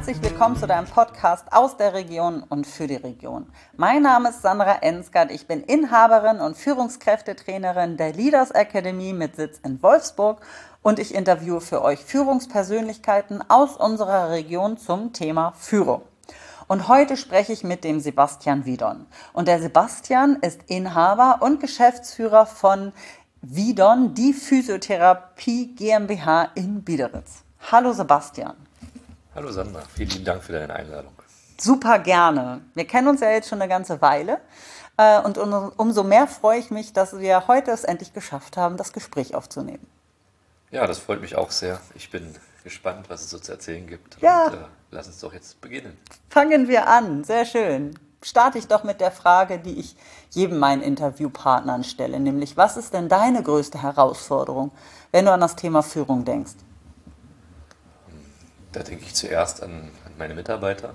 herzlich willkommen zu deinem Podcast aus der Region und für die Region. Mein Name ist Sandra Ensgard, ich bin Inhaberin und Führungskräftetrainerin der Leaders Academy mit Sitz in Wolfsburg und ich interviewe für euch Führungspersönlichkeiten aus unserer Region zum Thema Führung. Und heute spreche ich mit dem Sebastian Widon. Und der Sebastian ist Inhaber und Geschäftsführer von Widon, die Physiotherapie GmbH in Biederitz. Hallo Sebastian. Hallo Sandra, vielen lieben Dank für deine Einladung. Super gerne. Wir kennen uns ja jetzt schon eine ganze Weile und umso mehr freue ich mich, dass wir heute es endlich geschafft haben, das Gespräch aufzunehmen. Ja, das freut mich auch sehr. Ich bin gespannt, was es so zu erzählen gibt. Ja. Und lass uns doch jetzt beginnen. Fangen wir an, sehr schön. Starte ich doch mit der Frage, die ich jedem meinen Interviewpartnern stelle, nämlich was ist denn deine größte Herausforderung, wenn du an das Thema Führung denkst? Da denke ich zuerst an meine Mitarbeiter.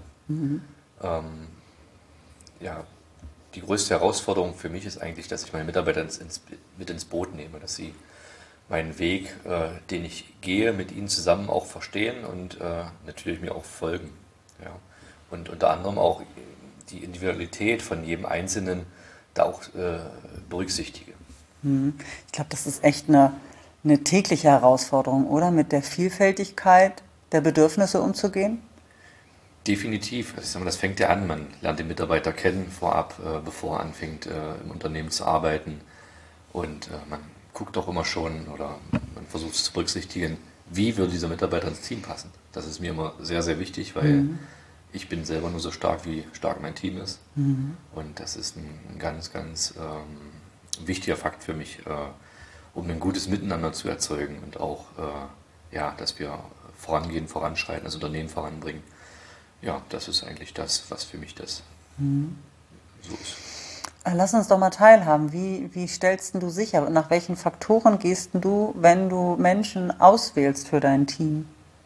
Die größte Herausforderung für mich ist eigentlich, dass ich meine Mitarbeiter mit ins Boot nehme, dass sie meinen Weg, den ich gehe, mit ihnen zusammen auch verstehen und natürlich mir auch folgen. Ja. Und unter anderem auch die Individualität von jedem Einzelnen da auch berücksichtige. Ich glaube, das ist echt eine tägliche Herausforderung, oder? Mit der Vielfältigkeit der Bedürfnisse umzugehen? Definitiv. Also ich sag mal, das fängt ja an. Man lernt den Mitarbeiter kennen vorab, bevor er anfängt, im Unternehmen zu arbeiten. Und man guckt auch immer schon oder man versucht es zu berücksichtigen, wie würde dieser Mitarbeiter ins Team passen. Das ist mir immer sehr, sehr wichtig, weil ich bin selber nur so stark, wie stark mein Team ist. Und das ist ein ganz, ganz wichtiger Fakt für mich, um ein gutes Miteinander zu erzeugen und auch, dass wir vorangehen, voranschreiten, das Unternehmen voranbringen. Ja, das ist eigentlich das, was für mich das so ist. Lass uns doch mal teilhaben. Wie stellst du sicher? Nach welchen Faktoren gehst du, wenn du Menschen auswählst für dein Team?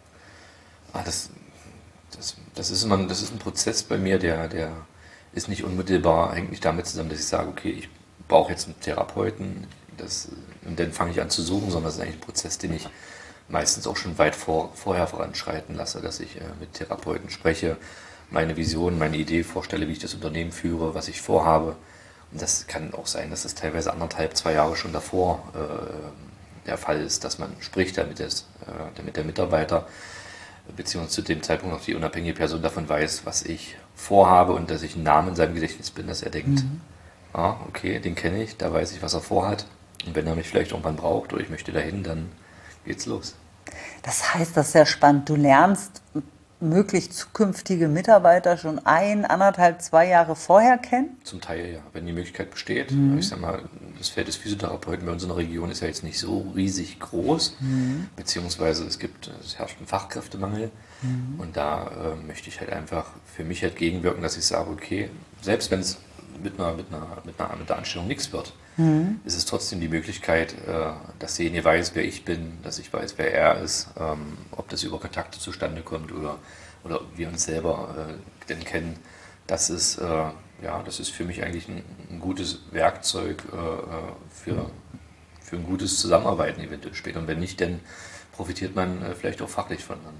Das ist ein Prozess bei mir, der ist nicht unmittelbar eigentlich damit zusammen, dass ich sage, okay, ich brauche jetzt einen Therapeuten und dann fange ich an zu suchen, sondern das ist eigentlich ein Prozess, den ich meistens auch schon weit vorher voranschreiten lasse, dass ich mit Therapeuten spreche, meine Vision, meine Idee vorstelle, wie ich das Unternehmen führe, was ich vorhabe. Und das kann auch sein, dass das teilweise 1,5, 2 Jahre schon davor der Fall ist, dass man spricht, damit der Mitarbeiter beziehungsweise zu dem Zeitpunkt auch die unabhängige Person davon weiß, was ich vorhabe und dass ich ein Name in seinem Gedächtnis bin, dass er denkt, okay, den kenne ich, da weiß ich, was er vorhat. Und wenn er mich vielleicht irgendwann braucht oder ich möchte dahin, dann geht's los. Das heißt, das ist sehr spannend. Du lernst möglich zukünftige Mitarbeiter schon 1,5, 2 Jahre vorher kennen? Zum Teil ja, wenn die Möglichkeit besteht. Ich sag mal, das Feld des Physiotherapeuten bei uns in der Region ist ja jetzt nicht so riesig groß, beziehungsweise es herrscht einen Fachkräftemangel und da möchte ich halt einfach für mich halt gegenwirken, dass ich sage, okay, selbst wenn es mit der Anstellung nichts wird, ist es trotzdem die Möglichkeit, dass derjenige weiß, wer ich bin, dass ich weiß, wer er ist, ob das über Kontakte zustande kommt oder wir uns selber denn kennen. Das ist für mich eigentlich ein gutes Werkzeug für ein gutes Zusammenarbeiten eventuell später. Und wenn nicht, dann profitiert man vielleicht auch fachlich voneinander.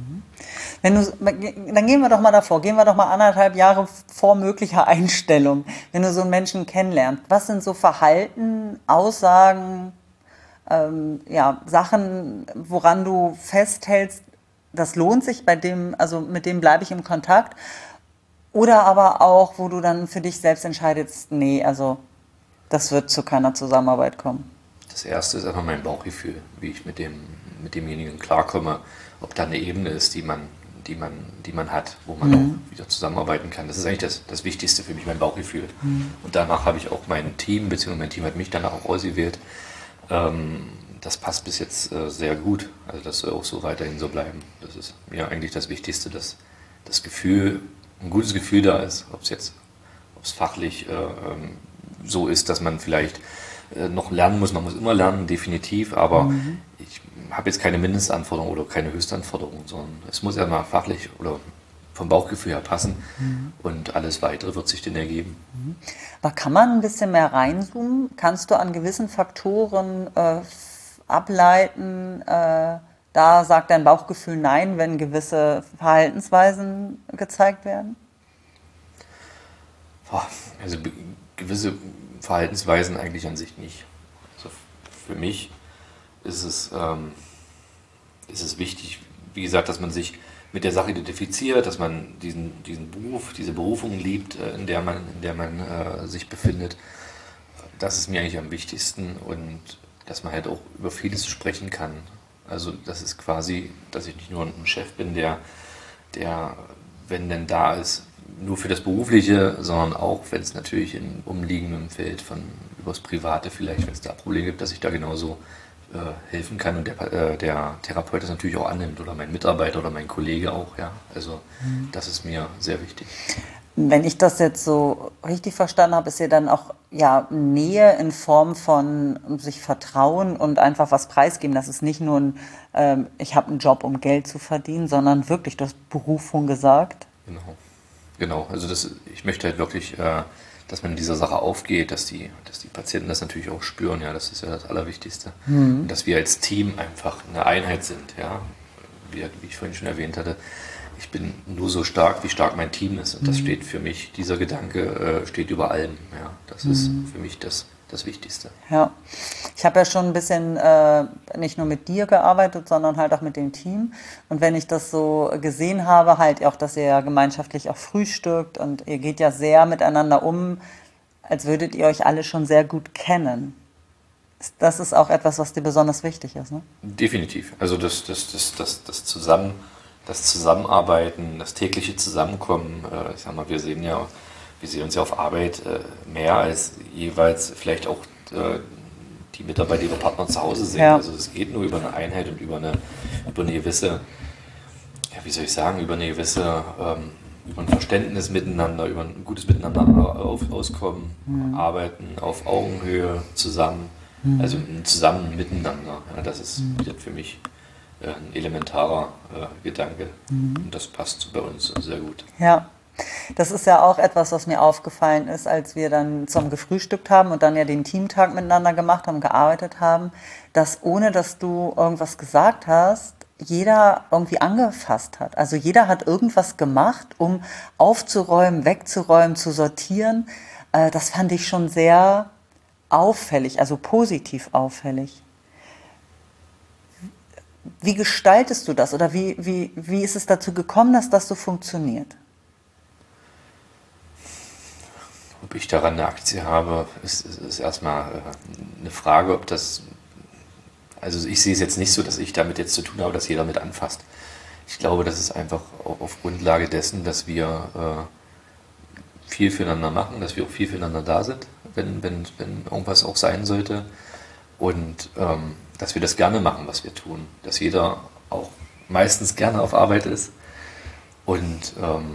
Dann gehen wir doch mal davor, gehen wir doch mal 1,5 Jahre vor möglicher Einstellung, wenn du so einen Menschen kennenlernst. Was sind so Verhalten, Aussagen, Sachen, woran du festhältst, das lohnt sich, mit dem bleibe ich im Kontakt? Oder aber auch, wo du dann für dich selbst entscheidest, nee, also das wird zu keiner Zusammenarbeit kommen? Das erste ist einfach mein Bauchgefühl, wie ich mit demjenigen klarkomme, ob da eine Ebene ist, die man hat, wo man auch wieder zusammenarbeiten kann. Das ist eigentlich das Wichtigste für mich, mein Bauchgefühl. Und danach habe ich auch mein Team, beziehungsweise mein Team hat mich danach auch ausgewählt. Das passt bis jetzt sehr gut. Also das soll auch so weiterhin so bleiben. Das ist mir eigentlich das Wichtigste, dass das Gefühl, ein gutes Gefühl da ist, ob es fachlich so ist, dass man vielleicht noch lernen muss. Man muss immer lernen, definitiv, aber ich habe jetzt keine Mindestanforderung oder keine Höchstanforderung, sondern es muss ja mal fachlich oder vom Bauchgefühl her passen und alles Weitere wird sich dann ergeben. Aber kann man ein bisschen mehr reinzoomen? Kannst du an gewissen Faktoren ableiten, da sagt dein Bauchgefühl nein, wenn gewisse Verhaltensweisen gezeigt werden? Also gewisse Verhaltensweisen eigentlich an sich nicht. Also für mich ist es wichtig, wie gesagt, dass man sich mit der Sache identifiziert, dass man diesen Beruf, diese Berufung liebt, in der man sich befindet. Das ist mir eigentlich am wichtigsten und dass man halt auch über vieles sprechen kann. Also das ist quasi, dass ich nicht nur ein Chef bin, der wenn denn da ist, nur für das Berufliche, sondern auch, wenn es natürlich in umliegendem Feld über das Private vielleicht, wenn es da Probleme gibt, dass ich da genauso helfen kann und der Therapeut das natürlich auch annimmt oder mein Mitarbeiter oder mein Kollege auch, ja. Also das ist mir sehr wichtig. Wenn ich das jetzt so richtig verstanden habe, ist ja dann auch ja Nähe in Form von sich vertrauen und einfach was preisgeben. Das ist nicht nur ich habe einen Job, um Geld zu verdienen, sondern wirklich, du hast Berufung gesagt. Genau. Also ich möchte halt wirklich, dass man in dieser Sache aufgeht, dass die Patienten das natürlich auch spüren, ja, das ist ja das Allerwichtigste. Und dass wir als Team einfach eine Einheit sind, ja, wie ich vorhin schon erwähnt hatte. Ich bin nur so stark, wie stark mein Team ist. Und das steht für mich, dieser Gedanke steht über allem. Ja, das ist für mich das Wichtigste. Ja, ich habe ja schon ein bisschen nicht nur mit dir gearbeitet, sondern halt auch mit dem Team. Und wenn ich das so gesehen habe, halt auch, dass ihr ja gemeinschaftlich auch frühstückt und ihr geht ja sehr miteinander um, als würdet ihr euch alle schon sehr gut kennen. Das ist auch etwas, was dir besonders wichtig ist, ne? Definitiv. Also das Zusammenarbeiten, das tägliche Zusammenkommen, ich sag mal, wir sehen uns ja auf Arbeit mehr als jeweils vielleicht auch die Mitarbeiter, ihre Partner zu Hause sehen. Ja. Also es geht nur über eine Einheit und über eine gewisse, ja, wie soll ich sagen, über ein Verständnis miteinander, über ein gutes Miteinander auskommen, arbeiten auf Augenhöhe zusammen, also zusammen miteinander. Ja, das ist für mich ein elementarer Gedanke und das passt bei uns sehr gut. Ja, das ist ja auch etwas, was mir aufgefallen ist, als wir dann zusammen gefrühstückt haben und dann ja den Teamtag miteinander gemacht haben, gearbeitet haben, dass ohne dass du irgendwas gesagt hast, jeder irgendwie angefasst hat. Also jeder hat irgendwas gemacht, um aufzuräumen, wegzuräumen, zu sortieren. Das fand ich schon sehr auffällig, also positiv auffällig. Wie gestaltest du das oder wie ist es dazu gekommen, dass das so funktioniert? Ob ich daran eine Aktie habe, ist erstmal eine Frage, ob das. Also ich sehe es jetzt nicht so, dass ich damit jetzt zu tun habe, dass jeder mit anfasst. Ich glaube, das ist einfach auf Grundlage dessen, dass wir viel füreinander machen, dass wir auch viel füreinander da sind, wenn irgendwas auch sein sollte. Und dass wir das gerne machen, was wir tun. Dass jeder auch meistens gerne auf Arbeit ist. Und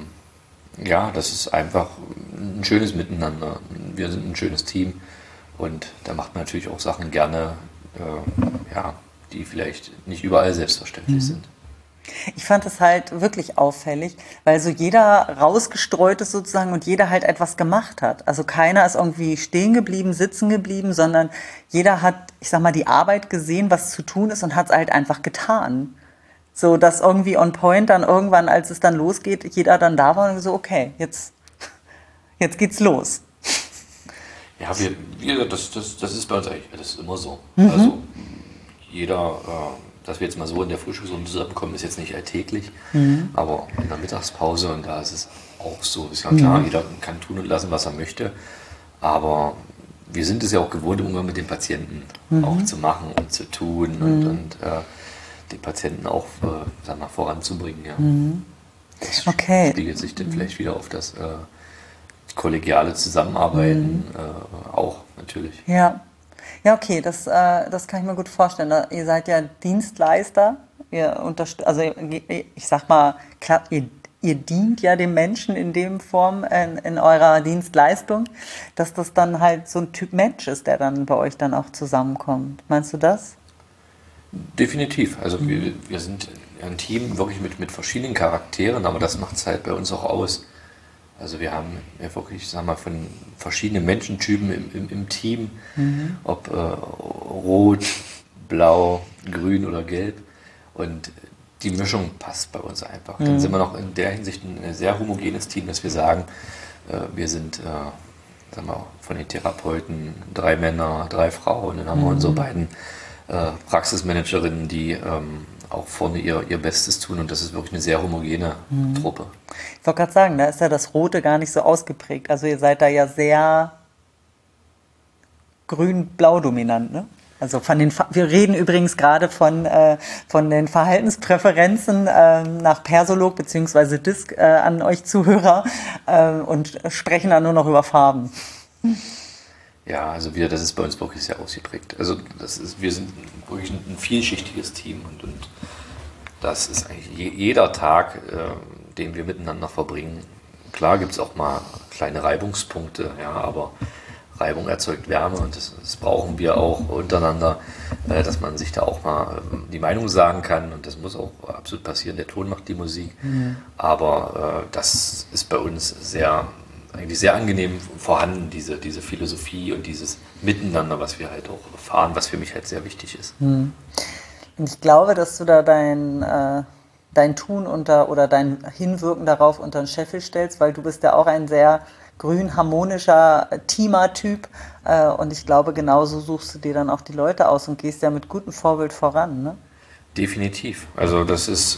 ja, das ist einfach ein schönes Miteinander. Wir sind ein schönes Team. Und da macht man natürlich auch Sachen gerne, ja, die vielleicht nicht überall selbstverständlich sind. Ich fand es halt wirklich auffällig, weil so jeder rausgestreut ist sozusagen und jeder halt etwas gemacht hat. Also keiner ist irgendwie stehen geblieben, sitzen geblieben, sondern jeder hat, ich sag mal, die Arbeit gesehen, was zu tun ist und hat es halt einfach getan. So, dass irgendwie on point dann irgendwann, als es dann losgeht, jeder dann da war und so, okay, jetzt geht's los. Ja, das ist bei uns eigentlich, das ist immer so. Also jeder, dass wir jetzt mal so in der Frühstücksrunde zusammenkommen, ist jetzt nicht alltäglich, aber in der Mittagspause, und da ist es auch so, ist ja klar, jeder kann tun und lassen, was er möchte, aber wir sind es ja auch gewohnt, im Umgang mit den Patienten auch zu machen und zu tun und den Patienten auch sagen wir, voranzubringen. Ja. Das spiegelt sich dann vielleicht wieder auf das kollegiale Zusammenarbeiten auch natürlich. Ja. Ja, okay, das kann ich mir gut vorstellen. Ihr seid ja Dienstleister, also ich sag mal, klar, ihr dient ja dem Menschen in dem Form in eurer Dienstleistung, dass das dann halt so ein Typ Mensch ist, der dann bei euch dann auch zusammenkommt. Meinst du das? Definitiv. Also wir sind ein Team wirklich mit verschiedenen Charakteren, aber das macht es halt bei uns auch aus. Also wir haben ja wirklich, sag mal, von verschiedenen Menschentypen im Team, ob rot, blau, grün oder gelb. Und die Mischung passt bei uns einfach. Dann sind wir noch in der Hinsicht ein sehr homogenes Team, dass wir sagen, wir sind sagen wir, von den Therapeuten 3 Männer, 3 Frauen. Dann haben wir unsere beiden Praxismanagerinnen, die auch vorne ihr Bestes tun. Und das ist wirklich eine sehr homogene Truppe. Ich wollte gerade sagen, da ist ja das Rote gar nicht so ausgeprägt. Also ihr seid da ja sehr grün-blau dominant, ne? Also wir reden übrigens gerade von den Verhaltenspräferenzen nach Persolog bzw. DISC an euch Zuhörer und sprechen dann nur noch über Farben. Ja, also das ist bei uns wirklich sehr ausgeprägt. Also wir sind wirklich ein vielschichtiges Team und das ist eigentlich jeder Tag, den wir miteinander verbringen. Klar gibt es auch mal kleine Reibungspunkte, ja, aber Reibung erzeugt Wärme und das brauchen wir auch untereinander, dass man sich da auch mal die Meinung sagen kann und das muss auch absolut passieren. Der Ton macht die Musik, aber das ist bei uns eigentlich sehr angenehm vorhanden, diese Philosophie und dieses Miteinander, was wir halt auch erfahren, was für mich halt sehr wichtig ist. Und ich glaube, dass du da dein Tun oder dein Hinwirken darauf unter den Scheffel stellst, weil du bist ja auch ein sehr grün, harmonischer Teamer-Typ und ich glaube, genauso suchst du dir dann auch die Leute aus und gehst ja mit gutem Vorbild voran, ne? Definitiv. Also das ist,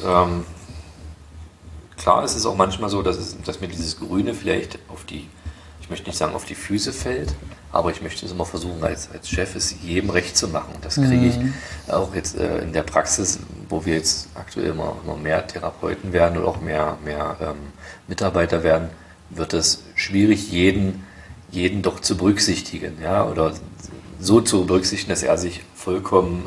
klar, es ist auch manchmal so, dass mir dieses Grüne vielleicht ich möchte nicht sagen auf die Füße fällt, aber ich möchte es immer versuchen, als Chef es jedem recht zu machen. Und das kriege ich auch jetzt in der Praxis, wo wir jetzt aktuell immer mehr Therapeuten werden oder auch mehr Mitarbeiter werden, wird es schwierig, jeden doch zu berücksichtigen, ja, oder so zu berücksichtigen, dass er sich vollkommen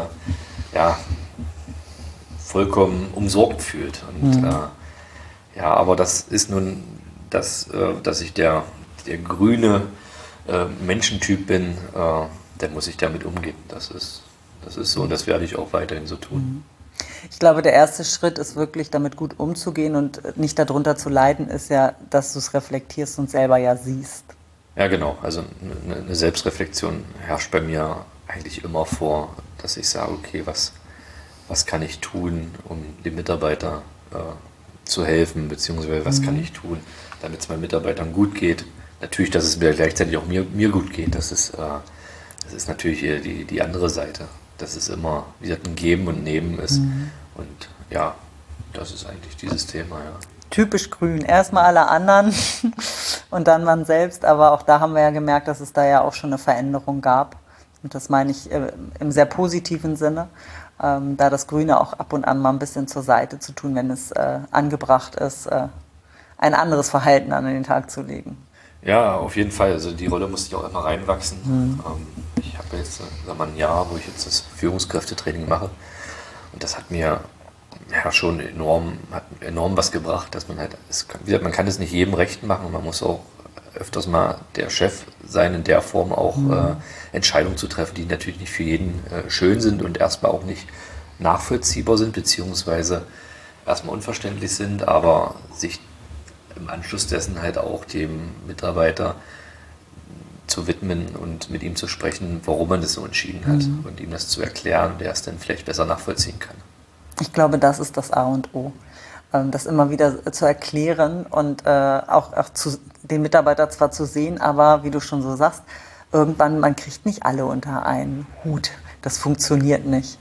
umsorgt fühlt. Und aber das ist nun dass ich der grüne Menschentyp bin, der muss sich damit umgehen. Das ist so und das werde ich auch weiterhin so tun. Ich glaube, der erste Schritt ist wirklich, damit gut umzugehen und nicht darunter zu leiden, ist ja, dass du es reflektierst und selber ja siehst. Ja, genau. Also eine Selbstreflexion herrscht bei mir eigentlich immer vor, dass ich sage, okay, was kann ich tun, um dem Mitarbeiter zu helfen, beziehungsweise was kann ich tun, damit es meinen Mitarbeitern gut geht. Natürlich, dass es mir gleichzeitig auch mir gut geht. Das ist natürlich die andere Seite. Dass es immer wieder ein Geben und Nehmen ist. Und ja, das ist eigentlich dieses Thema, ja. Typisch grün. Erstmal alle anderen und dann man selbst. Aber auch da haben wir ja gemerkt, dass es da ja auch schon eine Veränderung gab. Und das meine ich im sehr positiven Sinne. Da das Grüne auch ab und an mal ein bisschen zur Seite zu tun, wenn es angebracht ist, ein anderes Verhalten an den Tag zu legen. Ja, auf jeden Fall. Also die Rolle musste ich auch immer reinwachsen. Ich habe jetzt ein Jahr, wo ich jetzt das Führungskräftetraining mache. Und das hat mir schon enorm was gebracht, dass man halt, man kann es nicht jedem recht machen. Man muss auch öfters mal der Chef sein, in der Form auch Entscheidungen zu treffen, die natürlich nicht für jeden schön sind und erstmal auch nicht nachvollziehbar sind, beziehungsweise erstmal unverständlich sind, aber sich im Anschluss dessen halt auch dem Mitarbeiter zu widmen und mit ihm zu sprechen, warum man das so entschieden hat und ihm das zu erklären und er es dann vielleicht besser nachvollziehen kann. Ich glaube, das ist das A und O. Das immer wieder zu erklären und auch den Mitarbeiter zwar zu sehen, aber wie du schon so sagst, irgendwann, man kriegt nicht alle unter einen Hut. Das funktioniert nicht.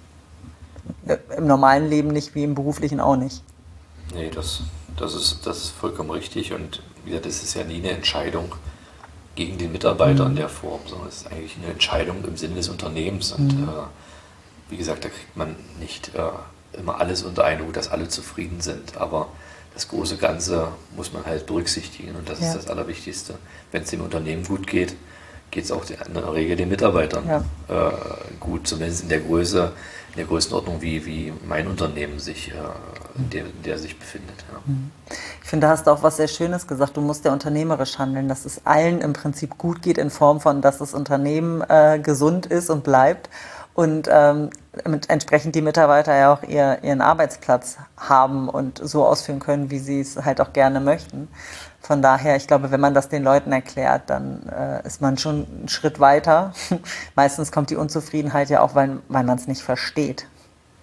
Im normalen Leben nicht, wie im beruflichen auch nicht. Nee, das ist vollkommen richtig und wieder, das ist ja nie eine Entscheidung gegen den Mitarbeiter in der Form, sondern es ist eigentlich eine Entscheidung im Sinne des Unternehmens und wie gesagt, da kriegt man nicht immer alles unter einen Hut, dass alle zufrieden sind, aber das große Ganze muss man halt berücksichtigen und das ist das Allerwichtigste. Wenn es dem Unternehmen gut geht, geht es auch in der Regel den Mitarbeitern gut, zumindest in der Größenordnung, wie mein Unternehmen in der sich befindet. Ja. Ich finde, da hast du auch was sehr Schönes gesagt. Du musst ja unternehmerisch handeln, dass es allen im Prinzip gut geht in Form von, dass das Unternehmen gesund ist und bleibt und entsprechend die Mitarbeiter ja auch ihren Arbeitsplatz haben und so ausführen können, wie sie es halt auch gerne möchten. Von daher, ich glaube, wenn man das den Leuten erklärt, dann ist man schon einen Schritt weiter. Meistens kommt die Unzufriedenheit ja auch, weil man es nicht versteht.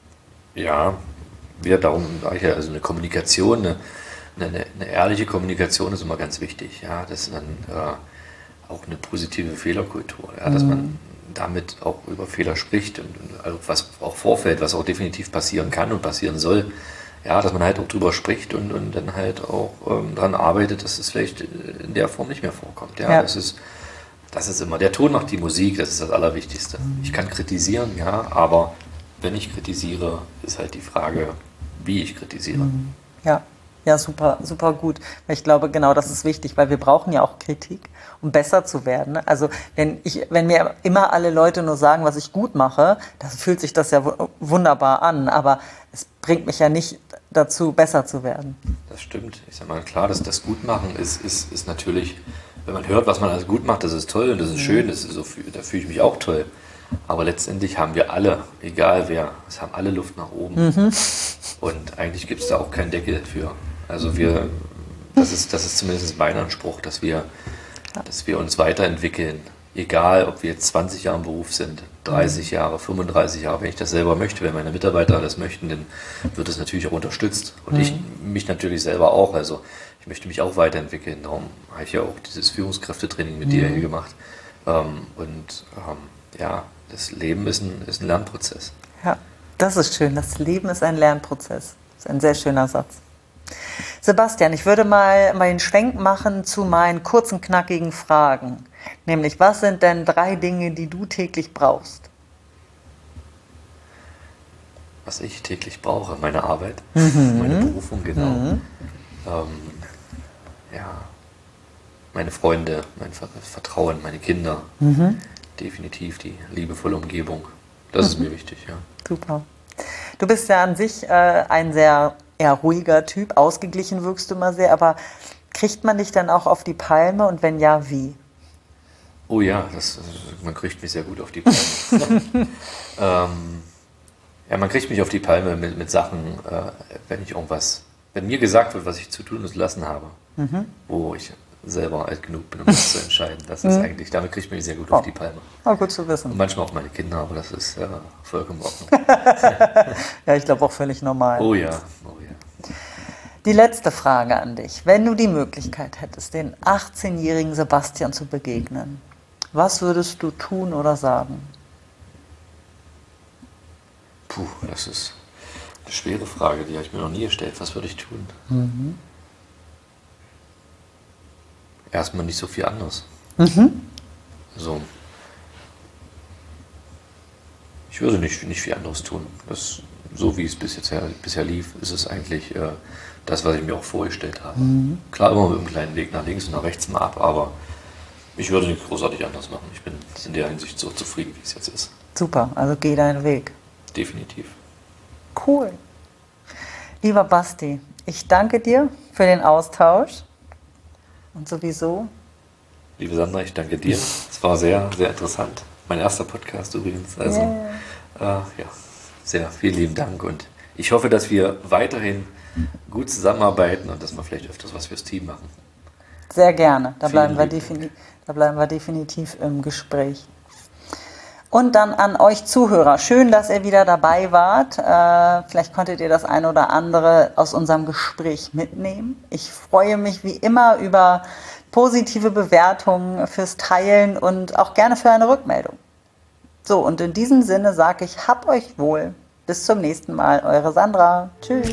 Ja, darum sage ich ja, also eine Kommunikation, eine ehrliche Kommunikation ist immer ganz wichtig. Ja, dass man auch eine positive Fehlerkultur, ja, dass man damit auch über Fehler spricht und also was auch vorfällt, was auch definitiv passieren kann und passieren soll. Ja, dass man halt auch drüber spricht und dann halt auch daran arbeitet, dass es vielleicht in der Form nicht mehr vorkommt. Ja, das ist immer, der Ton macht die Musik, das ist das Allerwichtigste. Ich kann kritisieren, ja, aber wenn ich kritisiere, ist halt die Frage, wie ich kritisiere. Ja, ja, super, super gut. Ich glaube, genau das ist wichtig, weil wir brauchen ja auch Kritik, um besser zu werden. Also wenn mir immer alle Leute nur sagen, was ich gut mache, dann fühlt sich das ja wunderbar an, aber es bringt mich ja nicht dazu, besser zu werden. Das stimmt. Ich sag mal, klar, dass das Gutmachen ist natürlich, wenn man hört, was man alles gut macht, das ist toll und das ist schön, das ist so, da fühle ich mich auch toll. Aber letztendlich haben wir alle, egal wer, es haben alle Luft nach oben. Und eigentlich gibt es da auch keinen Deckel für. Also das ist zumindest mein Anspruch, dass wir uns weiterentwickeln. Egal, ob wir jetzt 20 Jahre im Beruf sind, 30 Jahre, 35 Jahre, wenn ich das selber möchte, wenn meine Mitarbeiter das möchten, dann wird es natürlich auch unterstützt. Und ich mich natürlich selber auch. Also ich möchte mich auch weiterentwickeln. Darum habe ich ja auch dieses Führungskräftetraining mit dir hier gemacht. Ja, das Leben ist ein Lernprozess. Ja, das ist schön. Das Leben ist ein Lernprozess. Das ist ein sehr schöner Satz. Sebastian, ich würde mal den Schwenk machen zu meinen kurzen, knackigen Fragen. Nämlich, was sind denn 3 Dinge, die du täglich brauchst? Was ich täglich brauche, meine Arbeit, meine Berufung, genau. Meine Freunde, mein Vertrauen, meine Kinder. Definitiv die liebevolle Umgebung. Das ist mir wichtig, ja. Super. Du bist ja an sich ein sehr eher ruhiger Typ, ausgeglichen wirkst du immer sehr, aber kriegt man dich dann auch auf die Palme und wenn ja, wie? Oh ja, man kriegt mich sehr gut auf die Palme. Man kriegt mich auf die Palme mit Sachen, wenn mir gesagt wird, was ich zu tun und zu lassen habe, wo ich selber alt genug bin, um das zu entscheiden. Das ist eigentlich, damit kriegt man mich sehr gut auf die Palme. Oh, gut zu wissen. Und manchmal auch meine Kinder, aber das ist vollkommen in Ordnung. Ja, ich glaube auch völlig normal. Oh ja. Die letzte Frage an dich. Wenn du die Möglichkeit hättest, den 18-jährigen Sebastian zu begegnen, was würdest du tun oder sagen? Puh, das ist eine schwere Frage, die habe ich mir noch nie gestellt. Was würde ich tun? Erstmal nicht so viel anderes. Also, ich würde nicht viel anderes tun. So wie es bisher lief, ist es eigentlich das, was ich mir auch vorgestellt habe. Klar, immer mit einem kleinen Weg nach links und nach rechts mal ab, aber ich würde nicht großartig anders machen. Ich bin in der Hinsicht so zufrieden, wie es jetzt ist. Super, also geh deinen Weg. Definitiv. Cool. Lieber Basti, ich danke dir für den Austausch und sowieso. Liebe Sandra, ich danke dir. Es war sehr, sehr interessant. Mein erster Podcast übrigens. Also, sehr vielen lieben Dank und ich hoffe, dass wir weiterhin gut zusammenarbeiten und dass wir vielleicht öfters was fürs Team machen. Sehr gerne. Da bleiben wir definitiv im Gespräch. Und dann an euch Zuhörer. Schön, dass ihr wieder dabei wart. Vielleicht konntet ihr das ein oder andere aus unserem Gespräch mitnehmen. Ich freue mich wie immer über positive Bewertungen, fürs Teilen und auch gerne für eine Rückmeldung. So, und in diesem Sinne sage ich, habt euch wohl. Bis zum nächsten Mal. Eure Sandra. Tschüss.